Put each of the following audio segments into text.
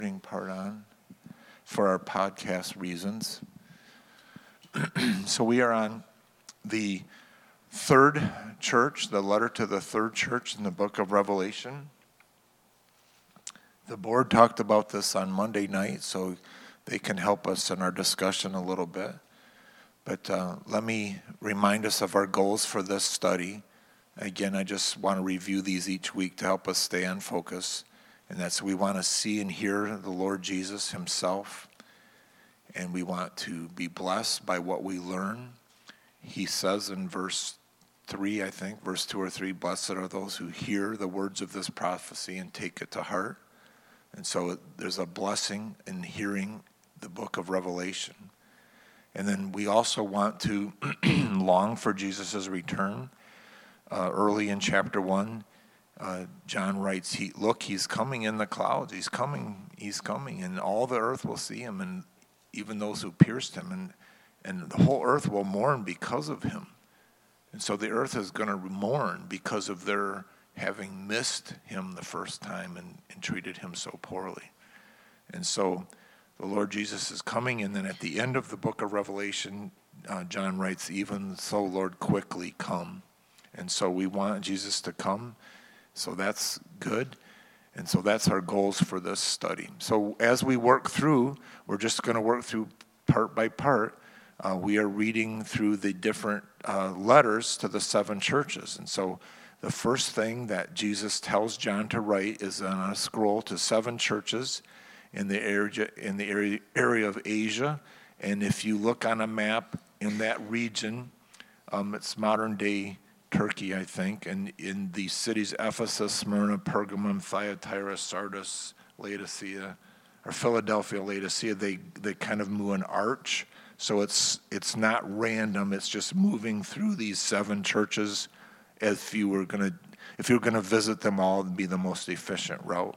part on for our podcast reasons. So we are on the third church, the letter to the third church in the book of Revelation. The board talked about this on Monday night, so they can help us in our discussion a little bit. But let me remind us of our goals for this study. Again, I just want to review these each week to help us stay on focus. And that's we want to see and hear the Lord Jesus himself. And we want to be blessed by what we learn. He says in verse 3, I think, verse 2 or 3, blessed are those who hear the words of this prophecy and take it to heart. And so there's a blessing in hearing the book of Revelation. And then we also want to long for Jesus' return. Early in chapter 1, John writes, he's coming in the clouds. He's coming, and all the earth will see him, and even those who pierced him, and the whole earth will mourn because of him. And so the earth is going to mourn because of their having missed him the first time and treated him so poorly. And so the Lord Jesus is coming, and then at the end of the book of Revelation, John writes, even so, Lord, quickly come. And so we want Jesus to come. So that's good. And so that's our goals for this study. So as we work through, we're just going to work through part by part. We are reading through the different letters to the 7 churches. And so the first thing that Jesus tells John to write is on a scroll to 7 churches in the area of Asia. And if you look on a map in that region, it's modern day Turkey, I think, and in the cities Ephesus, Smyrna, Pergamum, Thyatira, Sardis, Laodicea, or Philadelphia, Laodicea, they kind of move an arch. So it's not random. It's just moving through these 7 churches. If you were going to visit them all, it'd be the most efficient route.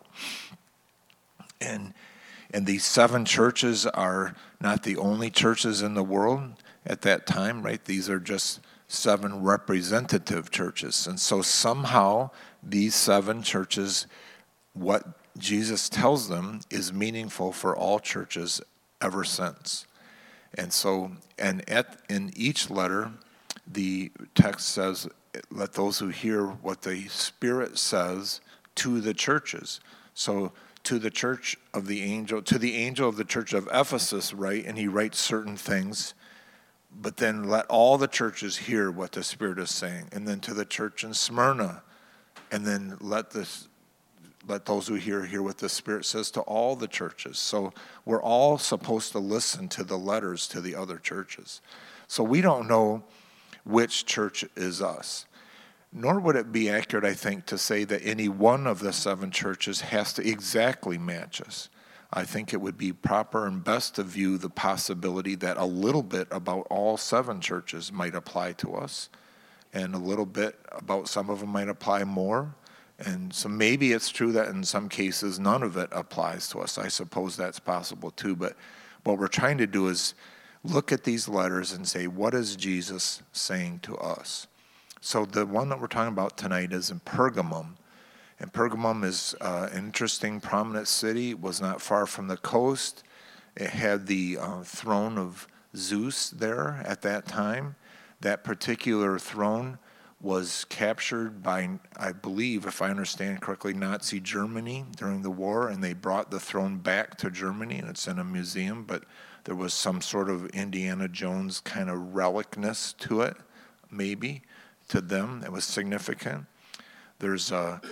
And these 7 churches are not the only churches in the world at that time, right? These are just 7 representative churches. And so somehow these 7 churches, what Jesus tells them is meaningful for all churches ever since. And so, in each letter, the text says, let those who hear what the Spirit says to the churches. So to the church of the angel of the church of Ephesus, right? And he writes certain things. But then let all the churches hear what the Spirit is saying. And then to the church in Smyrna. And then let those who hear what the Spirit says to all the churches. So we're all supposed to listen to the letters to the other churches. So we don't know which church is us. Nor would it be accurate, I think, to say that any one of the 7 churches has to exactly match us. I think it would be proper and best to view the possibility that a little bit about all 7 churches might apply to us, and a little bit about some of them might apply more. And so maybe it's true that in some cases none of it applies to us. I suppose that's possible too. But what we're trying to do is look at these letters and say, what is Jesus saying to us? So the one that we're talking about tonight is in Pergamum. And Pergamum is an interesting, prominent city. It was not far from the coast. It had the throne of Zeus there at that time. That particular throne was captured by, I believe, if I understand correctly, Nazi Germany during the war, and they brought the throne back to Germany, and it's in a museum, but there was some sort of Indiana Jones kind of relicness to it, maybe, to them. That was significant. There's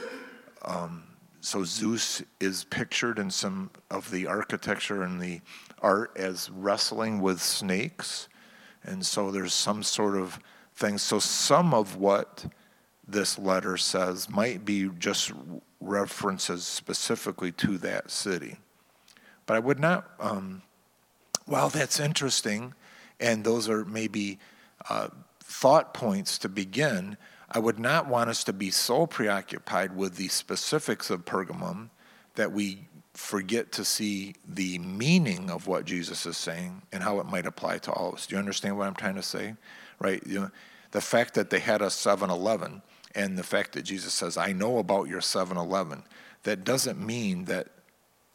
so Zeus is pictured in some of the architecture and the art as wrestling with snakes. And so there's some sort of thing. So some of what this letter says might be just references specifically to that city. But I would not, while that's interesting, and those are maybe thought points to begin, I would not want us to be so preoccupied with the specifics of Pergamum that we forget to see the meaning of what Jesus is saying and how it might apply to all of us. Do you understand what I'm trying to say? Right? The fact that they had a 7-Eleven and the fact that Jesus says, I know about your 7-Eleven, that doesn't mean that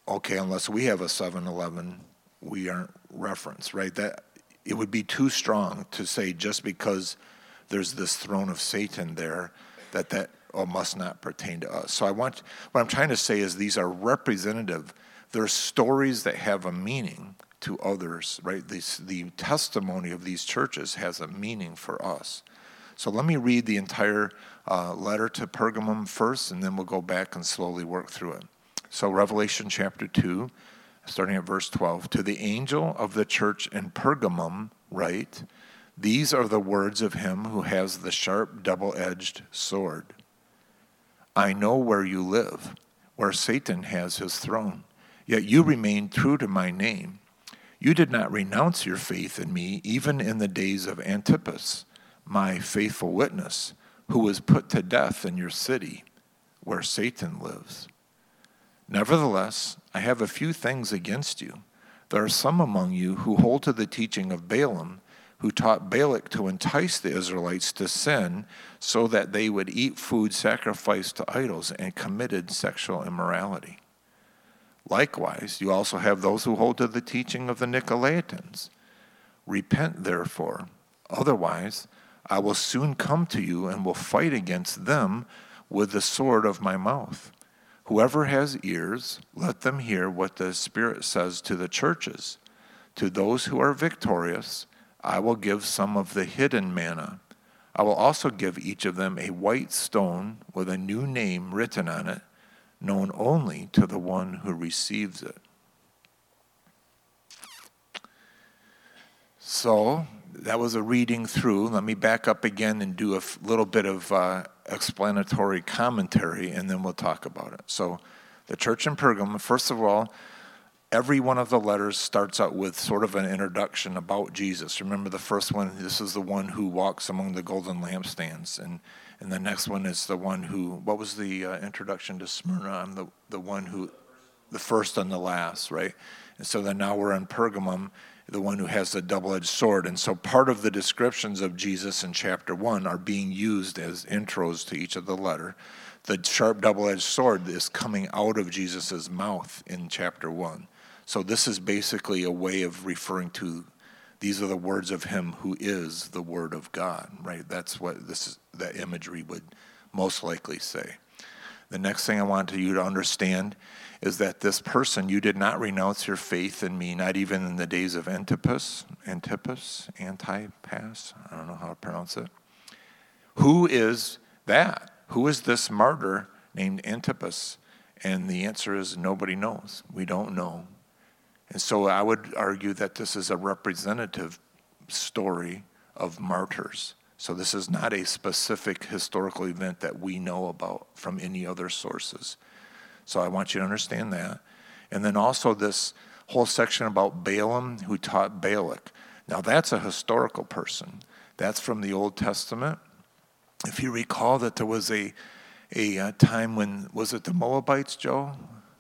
okay, unless we have a 7-Eleven, we aren't referenced, right? That it would be too strong to say just because there's this throne of Satan there that must not pertain to us. So what I'm trying to say is these are representative. They're stories that have a meaning to others, right? The testimony of these churches has a meaning for us. So let me read the entire letter to Pergamum first, and then we'll go back and slowly work through it. So Revelation chapter 2, starting at verse 12. To the angel of the church in Pergamum write, these are the words of him who has the sharp double-edged sword. I know where you live, where Satan has his throne, yet you remain true to my name. You did not renounce your faith in me, even in the days of Antipas, my faithful witness, who was put to death in your city, where Satan lives. Nevertheless, I have a few things against you. There are some among you who hold to the teaching of Balaam, who taught Balak to entice the Israelites to sin so that they would eat food sacrificed to idols and committed sexual immorality. Likewise, you also have those who hold to the teaching of the Nicolaitans. Repent, therefore, otherwise I will soon come to you and will fight against them with the sword of my mouth. Whoever has ears, let them hear what the Spirit says to the churches. To those who are victorious, I will give some of the hidden manna. I will also give each of them a white stone with a new name written on it, known only to the one who receives it. So that was a reading through. Let me back up again and do a little bit of explanatory commentary, and then we'll talk about it. So the church in Pergamum, first of all, every one of the letters starts out with sort of an introduction about Jesus. Remember the first one, this is the one who walks among the golden lampstands. And the next one is the one who, what was the introduction to Smyrna? I'm the one who, the first and the last, right? And so then now we're in Pergamum, the one who has the double-edged sword. And so part of the descriptions of Jesus in chapter 1 are being used as intros to each of the letter. The sharp double-edged sword is coming out of Jesus' mouth in chapter 1. So this is basically a way of referring to, these are the words of him who is the word of God, right? That's what that imagery would most likely say. The next thing I want you to understand is that this person, you did not renounce your faith in me, not even in the days of Antipas, I don't know how to pronounce it. Who is that? Who is this martyr named Antipas? And the answer is nobody knows. We don't know. And so I would argue that this is a representative story of martyrs. So this is not a specific historical event that we know about from any other sources. So I want you to understand that. And then also this whole section about Balaam who taught Balak. Now that's a historical person. That's from the Old Testament. If you recall that there was a time when, was it the Moabites, Joe?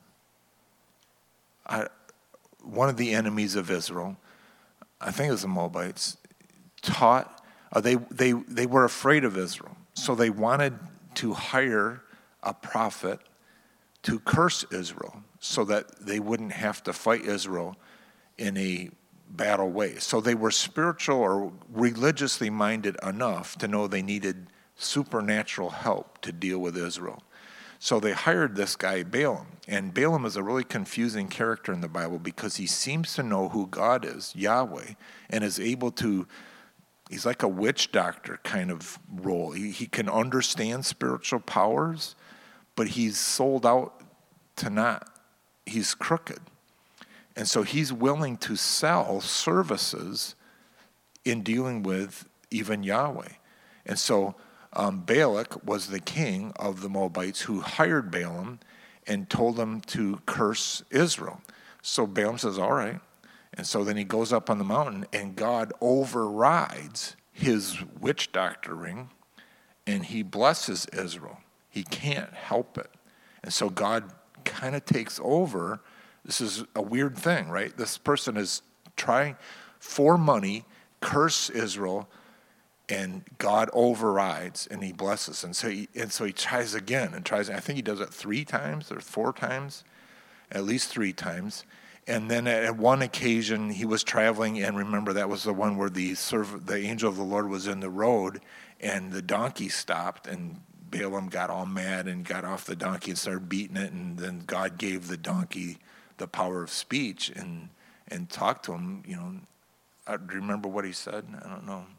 One of the enemies of Israel, I think it was the Moabites, taught, they were afraid of Israel. So they wanted to hire a prophet to curse Israel so that they wouldn't have to fight Israel in a battle way. So they were spiritual or religiously minded enough to know they needed supernatural help to deal with Israel. So they hired this guy, Balaam. And Balaam is a really confusing character in the Bible because he seems to know who God is, Yahweh, and is able to, he's like a witch doctor kind of role. He can understand spiritual powers, but he's sold out to not, he's crooked. And so he's willing to sell services in dealing with even Yahweh. And so Balak was the king of the Moabites who hired Balaam and told him to curse Israel. So Balaam says, all right. And so then he goes up on the mountain and God overrides his witch doctoring and he blesses Israel. He can't help it. And so God kind of takes over. This is a weird thing, right? This person is trying for money, curse Israel, and God overrides and he blesses. And so he tries again and tries. I think he does it 3 times or 4 times. at least 3 times. And then at one occasion, he was traveling, and remember, that was the one where the angel of the Lord was in the road, and the donkey stopped, and Balaam got all mad and got off the donkey and started beating it, and then God gave the donkey the power of speech and talked to him. Do you remember what he said? I don't know.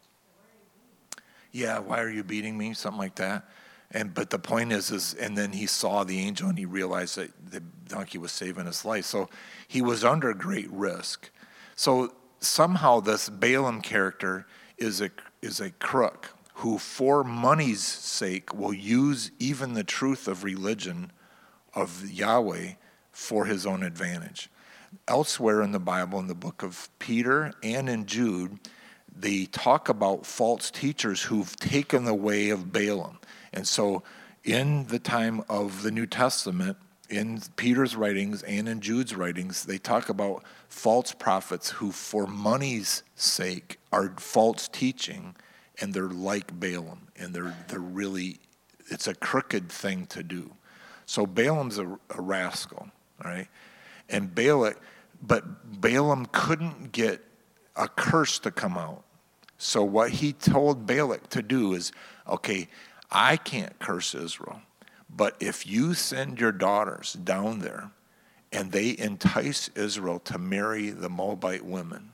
Yeah, why are you beating me? Something like that. But the point is, and then he saw the angel and he realized that the donkey was saving his life. So he was under great risk. So somehow this Balaam character is a crook who, for money's sake, will use even the truth of religion of Yahweh for his own advantage. Elsewhere in the Bible, in the book of Peter and in Jude, they talk about false teachers who've taken the way of Balaam. And so in the time of the New Testament, in Peter's writings and in Jude's writings, they talk about false prophets who, for money's sake, are false teaching, and they're like Balaam, and they're really, it's a crooked thing to do. So Balaam's a rascal, all right? And but Balaam couldn't get a curse to come out. So what he told Balak to do is, okay, I can't curse Israel, but if you send your daughters down there and they entice Israel to marry the Moabite women,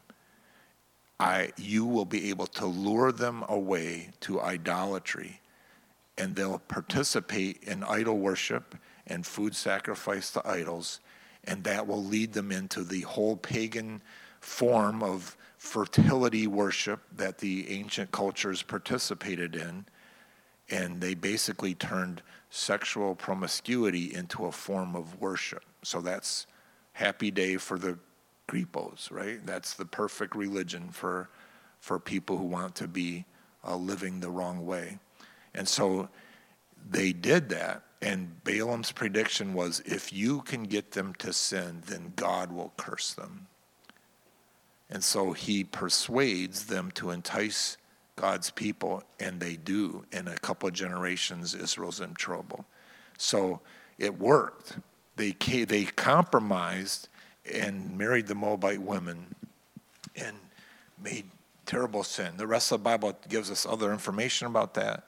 you will be able to lure them away to idolatry, and they'll participate in idol worship and food sacrifice to idols, and that will lead them into the whole pagan form of fertility worship that the ancient cultures participated in. And they basically turned sexual promiscuity into a form of worship. So that's happy day for the Gripos, right? That's the perfect religion for people who want to be living the wrong way. And so they did that, and Balaam's prediction was, if you can get them to sin, then God will curse them. And so he persuades them to entice God's people, and they do. In a couple of generations, Israel's in trouble. So it worked. They compromised and married the Moabite women and made terrible sin. The rest of the Bible gives us other information about that.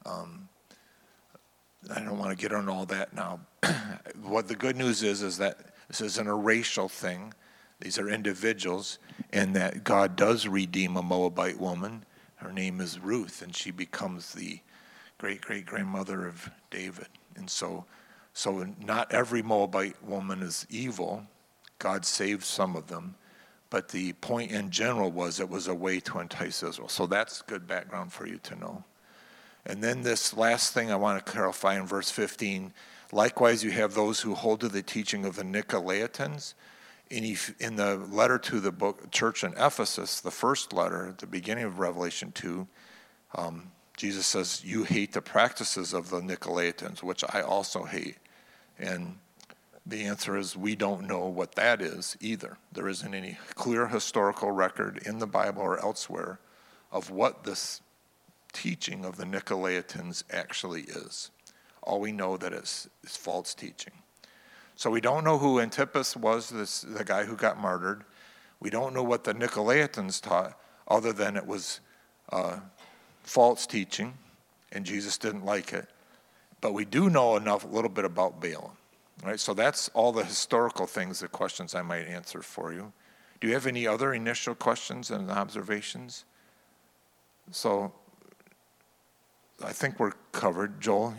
I don't want to get on all that now. What the good news is that this isn't a racial thing. These are individuals, and that God does redeem a Moabite woman. Her name is Ruth, and she becomes the great-great-grandmother of David. And so not every Moabite woman is evil. God saved some of them. But the point in general was it was a way to entice Israel. So that's good background for you to know. And then this last thing I want to clarify in verse 15. Likewise, you have those who hold to the teaching of the Nicolaitans. In the letter to the church in Ephesus, the first letter, at the beginning of Revelation 2, Jesus says, you hate the practices of the Nicolaitans, which I also hate. And the answer is, we don't know what that is either. There isn't any clear historical record in the Bible or elsewhere of what this teaching of the Nicolaitans actually is. All we know that is false teaching. So we don't know who Antipas was, the guy who got martyred. We don't know what the Nicolaitans taught, other than it was false teaching, and Jesus didn't like it. But we do know a little bit about Balaam. Right? So that's all the historical things, the questions I might answer for you. Do you have any other initial questions and observations? So I think we're covered. Joel?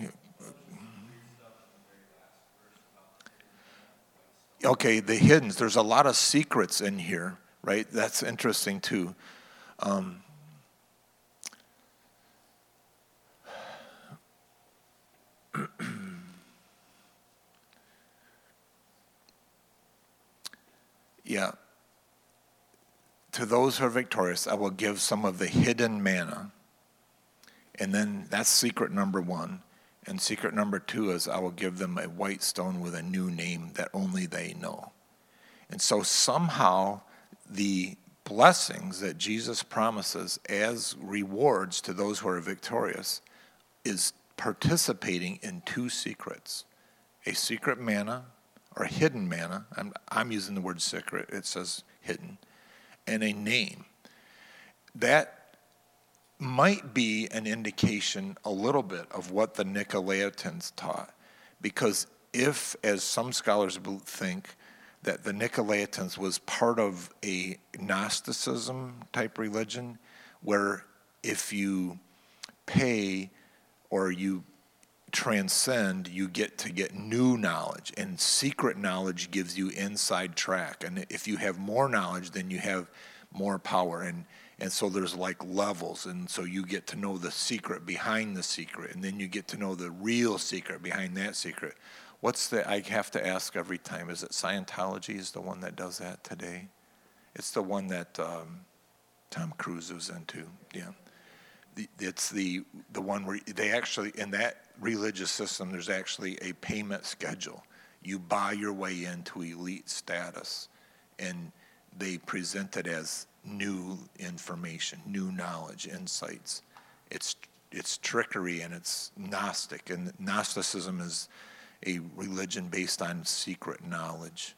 Okay, the hidden. There's a lot of secrets in here, right? That's interesting too. Yeah. To those who are victorious, I will give some of the hidden manna. And then that's secret number 1. And secret number 2 is I will give them a white stone with a new name that only they know. And so somehow the blessings that Jesus promises as rewards to those who are victorious is participating in 2 secrets. A secret manna, or hidden manna. I'm using the word secret. It says hidden. And a name. That might be an indication a little bit of what the Nicolaitans taught. Because if, as some scholars think, that the Nicolaitans was part of a Gnosticism type religion, where if you pay or you transcend, you get new knowledge, and secret knowledge gives you inside track. And if you have more knowledge, then you have more power. And so there's like levels, and so you get to know the secret behind the secret, and then you get to know the real secret behind that secret. I have to ask every time, is it Scientology is the one that does that today? It's the one that Tom Cruise was into, yeah. It's the one where they actually, in that religious system, there's actually a payment schedule. You buy your way into elite status, and they present it as new information, new knowledge, insights. It's trickery, and it's Gnostic, and Gnosticism is a religion based on secret knowledge.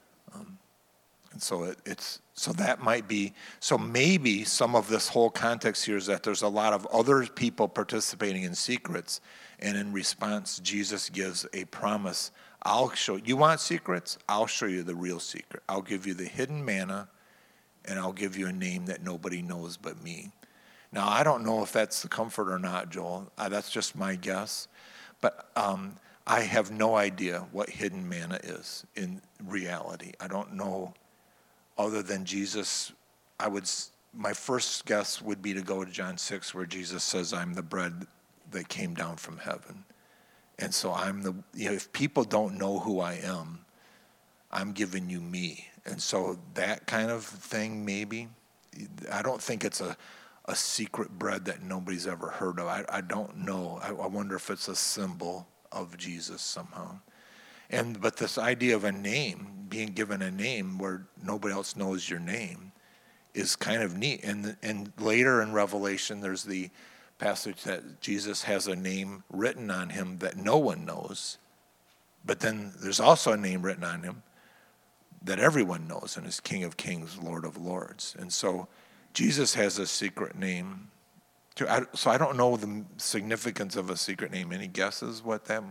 And so so that might be, so maybe some of this whole context here is that there's a lot of other people participating in secrets, and in response, Jesus gives a promise. You want secrets? I'll show you the real secret. I'll give you the hidden manna, and I'll give you a name that nobody knows but me. Now, I don't know if that's the comfort or not, Joel. That's just my guess. But I have no idea what hidden manna is in reality. I don't know, other than Jesus. My first guess would be to go to John 6, where Jesus says, I'm the bread that came down from heaven. And so if people don't know who I am, I'm giving you me. And so that kind of thing, maybe. I don't think it's a secret bread that nobody's ever heard of. I don't know. I wonder if it's a symbol of Jesus somehow. But this idea of a name, being given a name where nobody else knows your name, is kind of neat. And later in Revelation, there's the passage that Jesus has a name written on him that no one knows. But then there's also a name written on him that everyone knows, and is King of Kings, Lord of Lords. And so Jesus has a secret name too. So I don't know the significance of a secret name. Any guesses what that?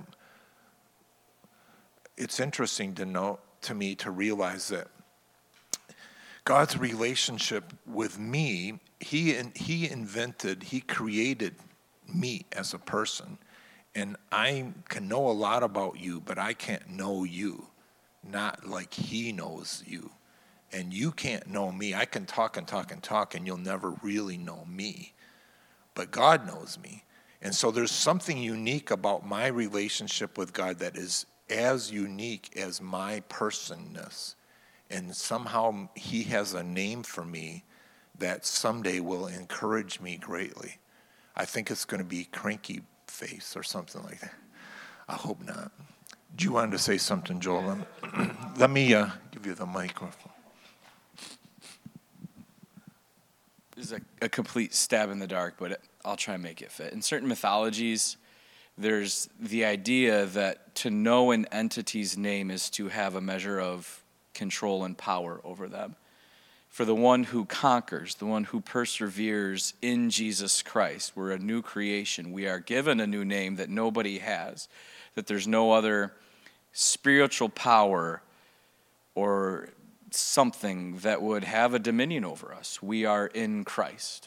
It's interesting to me to realize that God's relationship with me, he created me as a person. And I can know a lot about you, but I can't know you, not like he knows you. And you can't know me. I can talk and talk and talk, and you'll never really know me. But God knows me. And so there's something unique about my relationship with God that is as unique as my personness. And somehow he has a name for me that someday will encourage me greatly. I think it's going to be Cranky Face or something like that. I hope not. Do you want to say something, Joel? Let me give you the microphone. This is a complete stab in the dark, but I'll try and make it fit. In certain mythologies, there's the idea that to know an entity's name is to have a measure of control and power over them. For the one who conquers, the one who perseveres in Jesus Christ, we're a new creation. We are given a new name that nobody has, that there's no other spiritual power or something that would have a dominion over us. We are in Christ.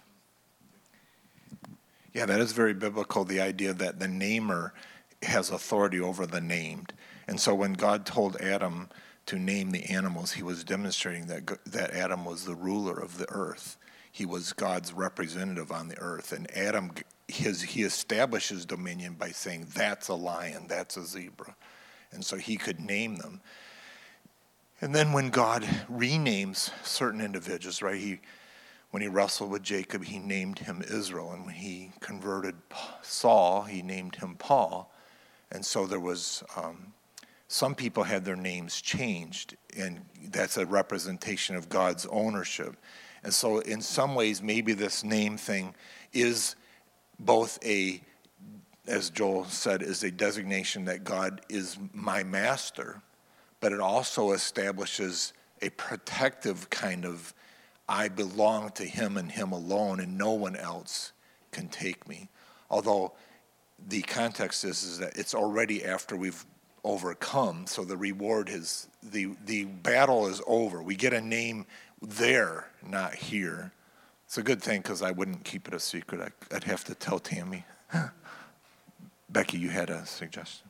Yeah, that is very biblical, the idea that the namer has authority over the named. And so when God told Adam to name the animals, he was demonstrating that Adam was the ruler of the earth. He was God's representative on the earth. And Adam, he established his dominion by saying, that's a lion, that's a zebra. And so he could name them. And then when God renames certain individuals, right, when he wrestled with Jacob, he named him Israel. And when he converted Saul, he named him Paul. And so there was, some people had their names changed, and that's a representation of God's ownership. And so in some ways, maybe this name thing is both as Joel said, is a designation that God is my master, but it also establishes a protective kind of, I belong to him and him alone, and no one else can take me. Although the context is that it's already after we've overcome, so the reward is, the battle is over. We get a name there, not here. It's a good thing because I wouldn't keep it a secret. I'd have to tell Tammy. Becky, you had a suggestion.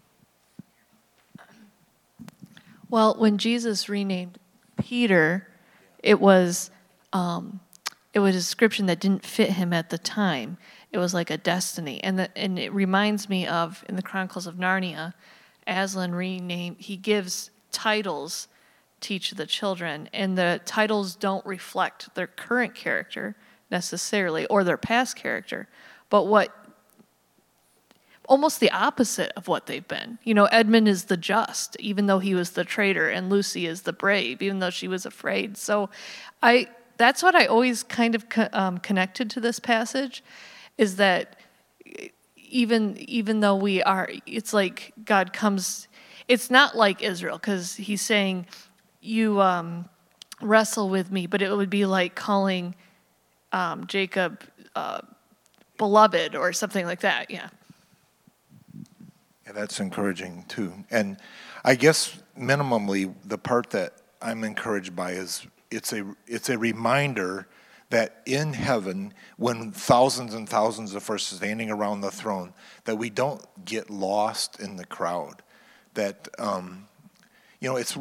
Well, when Jesus renamed Peter, it was a description that didn't fit him at the time. It was like a destiny. And it reminds me of, in the Chronicles of Narnia, Aslan renamed, he gives titles to each of the children, and the titles don't reflect their current character necessarily, or their past character, but almost the opposite of what they've been. You know, Edmund is the just, even though he was the traitor, and Lucy is the brave, even though she was afraid. So that's what I always kind of connected to this passage, is that even though we are, it's like God comes, it's not like Israel, because he's saying, you wrestle with me, but it would be like calling Jacob beloved or something like that, yeah. Yeah, that's encouraging too. And I guess minimally the part that I'm encouraged by is it's a reminder that in heaven, when thousands and thousands of us are standing around the throne, that we don't get lost in the crowd. That it's,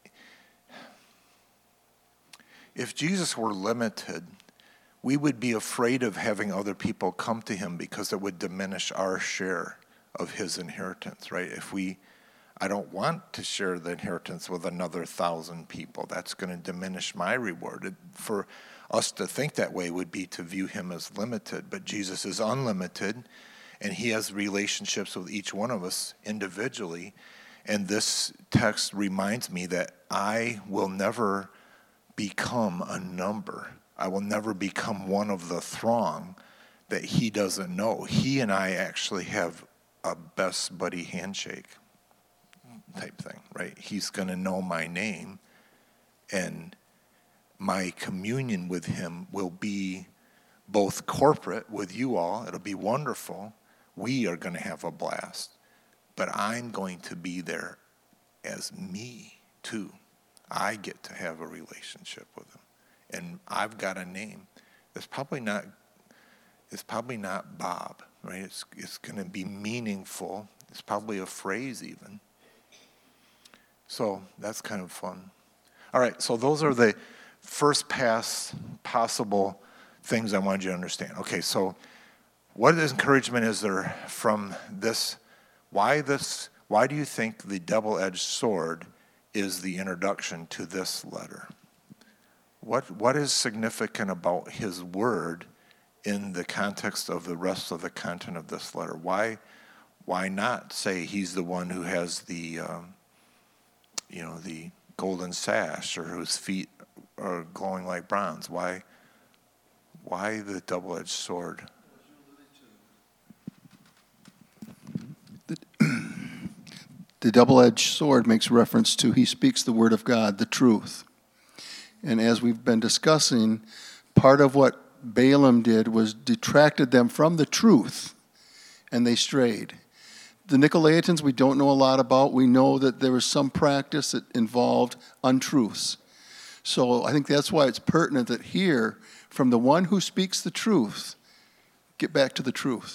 if Jesus were limited, we would be afraid of having other people come to him because it would diminish our share of his inheritance, right? I don't want to share the inheritance with another 1,000 people. That's going to diminish my reward. For us to think that way would be to view him as limited, but Jesus is unlimited, and he has relationships with each one of us individually. And this text reminds me that I will never become a number. I will never become one of the throng that he doesn't know. He and I actually have a best buddy handshake type thing, right? He's going to know my name, and my communion with him will be both corporate with you all. It'll be wonderful. We are going to have a blast, but I'm going to be there as me too. I get to have a relationship with him, and I've got a name. It's probably not Bob, right? It's going to be meaningful. It's probably a phrase even. So that's kind of fun. All right, so those are the first pass possible things I wanted you to understand. Okay, so what encouragement is there from this? Why do you think the double-edged sword is the introduction to this letter? What is significant about his word in the context of the rest of the content of this letter? Why not say he's the one who has the the golden sash, or whose feet are glowing like bronze? Why the double-edged sword? The double-edged sword makes reference to he speaks the word of God, the truth. And as we've been discussing, part of what Balaam did was detracted them from the truth, and they strayed. The Nicolaitans we don't know a lot about. We know that there was some practice that involved untruths. So I think that's why it's pertinent that here, from the one who speaks the truth, get back to the truth.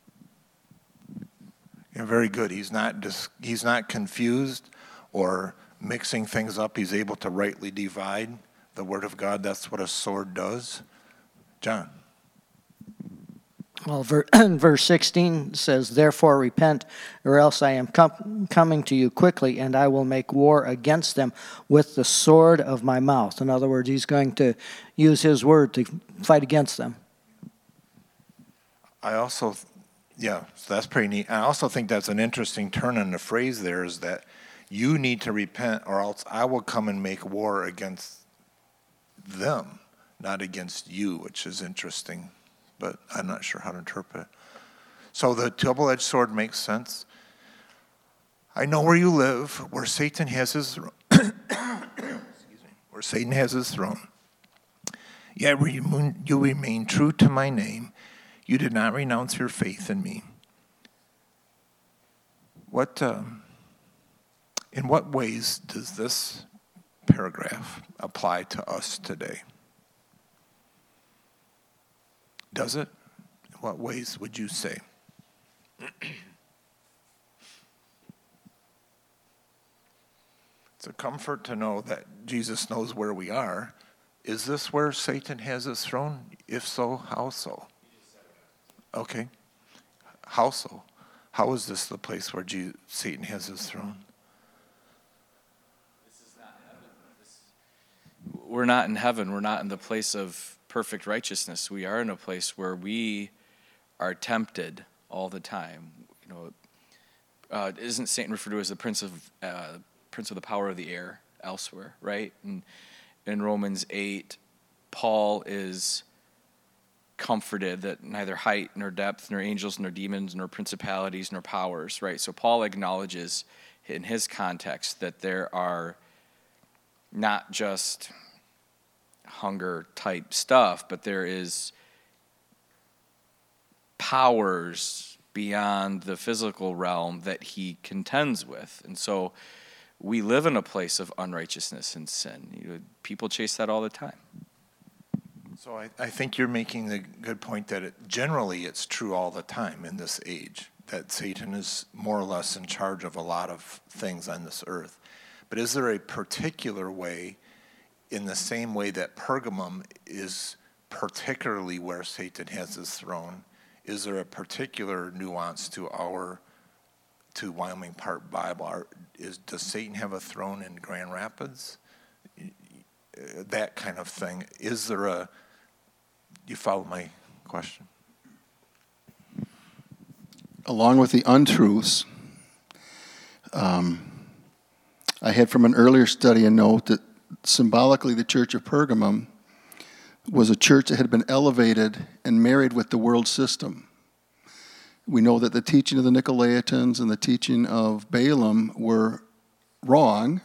Yeah, very good. He's not confused or mixing things up. He's able to rightly divide the word of God. That's what a sword does. John. Well, verse 16 says, "Therefore repent, or else I am coming to you quickly, and I will make war against them with the sword of my mouth." In other words, he's going to use his word to fight against them. So that's pretty neat. I also think that's an interesting turn in the phrase there, is that you need to repent, or else I will come and make war against them, not against you, which is interesting, but I'm not sure how to interpret it. So the double-edged sword makes sense. I know where you live, where Satan has his where Satan has his throne. Yet you remain true to my name. You did not renounce your faith in me. In what ways does this paragraph apply to us today? Does it? In what ways would you say? It's a comfort to know that Jesus knows where we are. Is this where Satan has his throne? If so, how so? Okay. How so? How is this the place where Satan has his throne? This is not heaven. We're not in heaven. We're not in the place of perfect righteousness. We are in a place where we are tempted all the time. Isn't Satan referred to as the prince of the power of the air elsewhere, right? And in Romans 8, Paul is comforted that neither height nor depth nor angels nor demons nor principalities nor powers, right? So Paul acknowledges in his context that there are not just hunger type stuff, but there is powers beyond the physical realm that he contends with. And so we live in a place of unrighteousness and sin. People chase that all the time. So I think you're making the good point that generally it's true all the time in this age, that Satan is more or less in charge of a lot of things on this earth. But is there a particular way, in the same way that Pergamum is particularly where Satan has his throne, is there a particular nuance to Wyoming Park Bible? Does Satan have a throne in Grand Rapids? That kind of thing. Is there you follow my question? Along with the untruths, I had from an earlier study a note that symbolically the Church of Pergamum was a church that had been elevated and married with the world system. We know that the teaching of the Nicolaitans and the teaching of Balaam were wrong.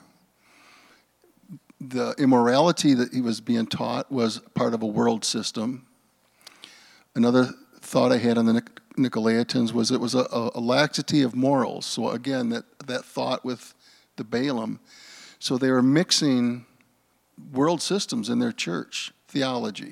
The immorality that he was being taught was part of a world system. Another thought I had on the Nicolaitans was it was a laxity of morals. So again, that thought with the Balaam. So they were mixing world systems in their church theology.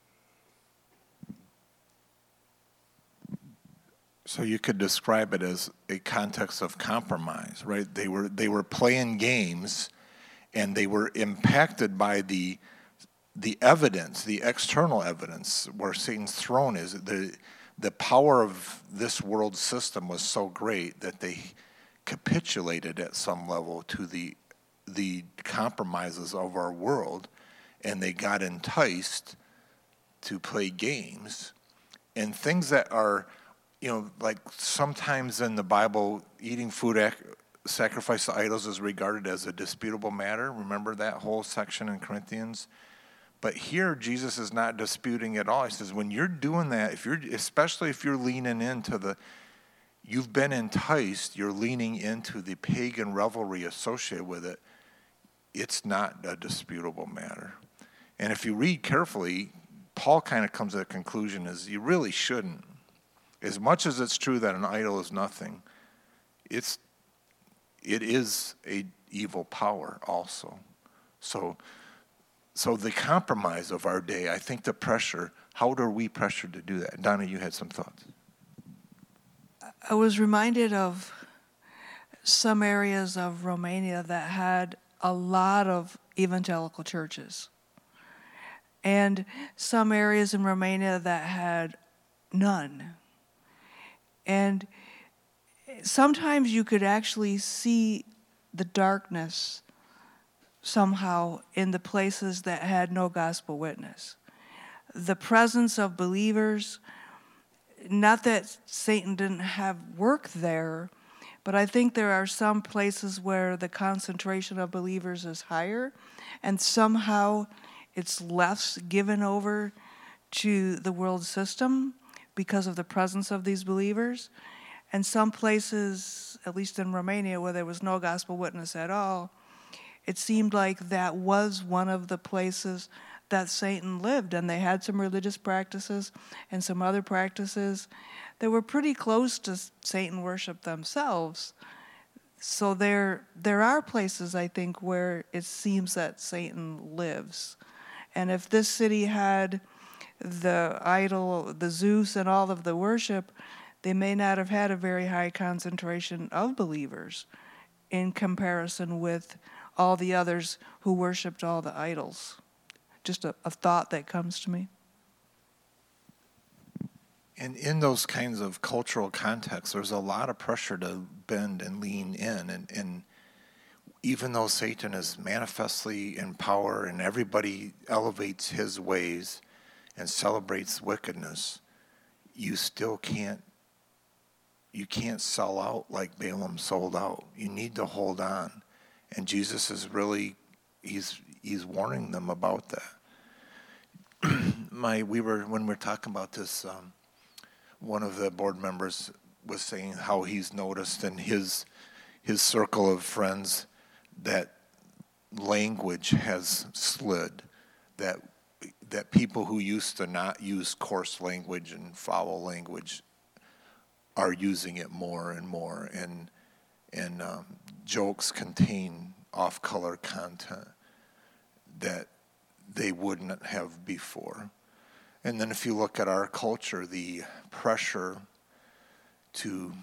So you could describe it as a context of compromise, right? They were playing games, and they were impacted by the evidence, the external evidence, where Satan's throne is. The power of this world system was so great that they capitulated at some level to the compromises of our world, and they got enticed to play games and things that are, like sometimes in the Bible, eating food sacrificed to idols is regarded as a disputable matter. Remember that whole section in Corinthians? But here, Jesus is not disputing at all. He says, when you're doing that, especially if you're leaning into you've been enticed, you're leaning into the pagan revelry associated with it, it's not a disputable matter. And if you read carefully, Paul kind of comes to the conclusion is you really shouldn't. As much as it's true that an idol is nothing, it is a evil power also. So the compromise of our day, I think the pressure, how are we pressured to do that? Donna, you had some thoughts. I was reminded of some areas of Romania that had a lot of evangelical churches, and some areas in Romania that had none. And sometimes you could actually see the darkness somehow in the places that had no gospel witness. The presence of believers, not that Satan didn't have work there, but I think there are some places where the concentration of believers is higher, and somehow it's less given over to the world system because of the presence of these believers. And some places, at least in Romania, where there was no gospel witness at all, it seemed like that was one of the places that Satan lived, and they had some religious practices and some other practices that were pretty close to Satan worship themselves. So there are places, I think, where it seems that Satan lives. And if this city had the idol, the Zeus, and all of the worship, they may not have had a very high concentration of believers in comparison with all the others who worshiped all the idols. Just a thought that comes to me. And in those kinds of cultural contexts, there's a lot of pressure to bend and lean in. And even though Satan is manifestly in power and everybody elevates his ways and celebrates wickedness, you still can't sell out like Balaam sold out. You need to hold on. And Jesus is really, he's warning them about that. When we were talking about this, one of the board members was saying how he's noticed in his circle of friends that language has slid, that people who used to not use coarse language and foul language are using it more and more, and jokes contain off-color content that they wouldn't have before. And then if you look at our culture, the pressure to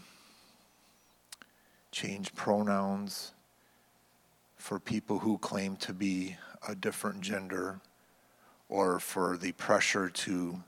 change pronouns for people who claim to be a different gender, or for the pressure to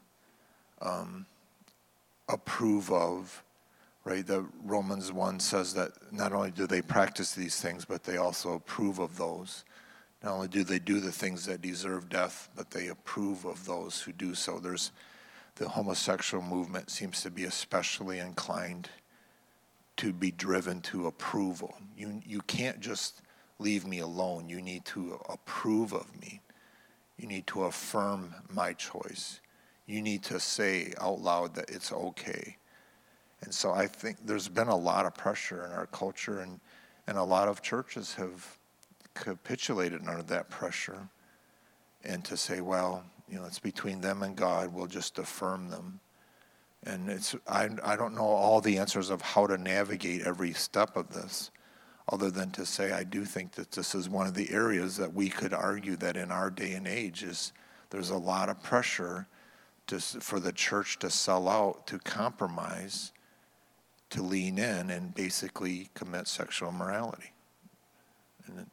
approve of, right? The Romans 1 says that not only do they practice these things, but they also approve of those. Not only do they do the things that deserve death, but they approve of those who do so. The homosexual movement seems to be especially inclined to be driven to approval. You can't just leave me alone. You need to approve of me. You need to affirm my choice. You need to say out loud that it's okay. And so I think there's been a lot of pressure in our culture, and a lot of churches have capitulated under that pressure, and to say, well, it's between them and God, we'll just affirm them. And I don't know all the answers of how to navigate every step of this, other than to say I do think that this is one of the areas that we could argue that in our day and age there's a lot of pressure for the church to sell out, to compromise, to lean in and basically commit sexual immorality. And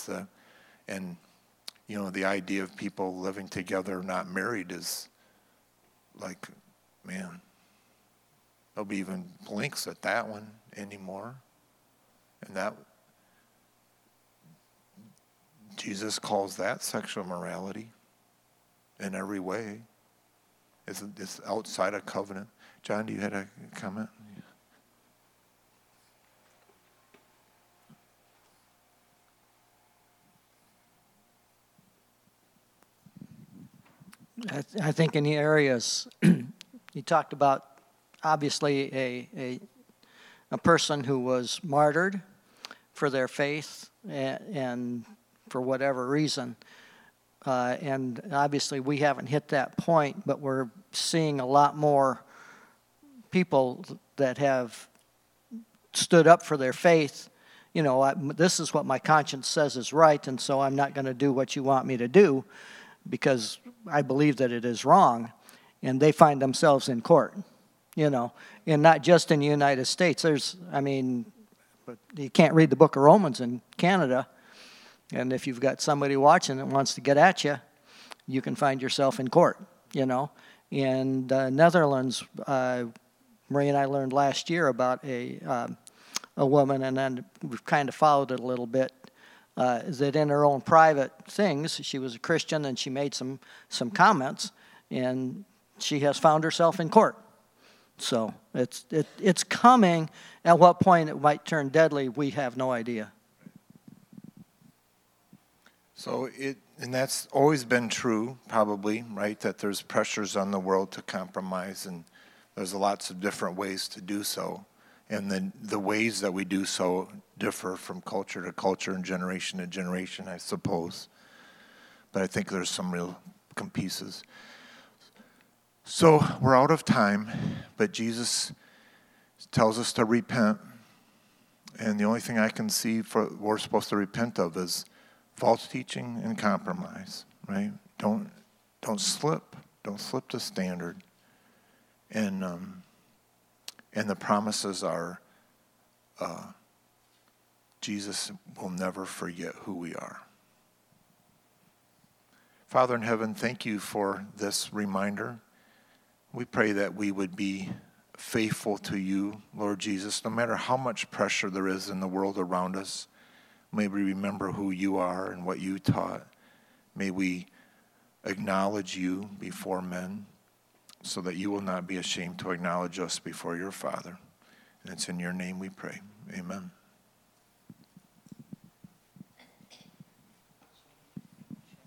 the idea of people living together not married is like, man, nobody even blinks at that one anymore. And that Jesus calls that sexual immorality in every way. It's outside of covenant. John, do you have a comment? I think in the areas you talked about, obviously a person who was martyred for their faith and for whatever reason, and obviously we haven't hit that point, but we're seeing a lot more people that have stood up for their faith. This is what my conscience says is right, and so I'm not going to do what you want me to do, because I believe that it is wrong, and they find themselves in court, and not just in the United States. But you can't read the book of Romans in Canada, and if you've got somebody watching that wants to get at you, you can find yourself in court, In the Netherlands, Marie and I learned last year about a woman, and then we've kind of followed it a little bit, that in her own private things, she was a Christian and she made some comments, and she has found herself in court. So it's coming. At what point it might turn deadly, we have no idea. So and that's always been true, probably, right? That there's pressures on the world to compromise, and there's lots of different ways to do so. And then the ways that we do so differ from culture to culture and generation to generation, I suppose. But I think there's some real pieces. So we're out of time, but Jesus tells us to repent. And the only thing I can see for we're supposed to repent of is false teaching and compromise, right? Don't slip. Don't slip the standard. And the promises are Jesus will never forget who we are. Father in heaven, thank you for this reminder. We pray that we would be faithful to you, Lord Jesus, no matter how much pressure there is in the world around us. May we remember who you are and what you taught. May we acknowledge you before men so that you will not be ashamed to acknowledge us before your Father. And it's in your name we pray. Amen.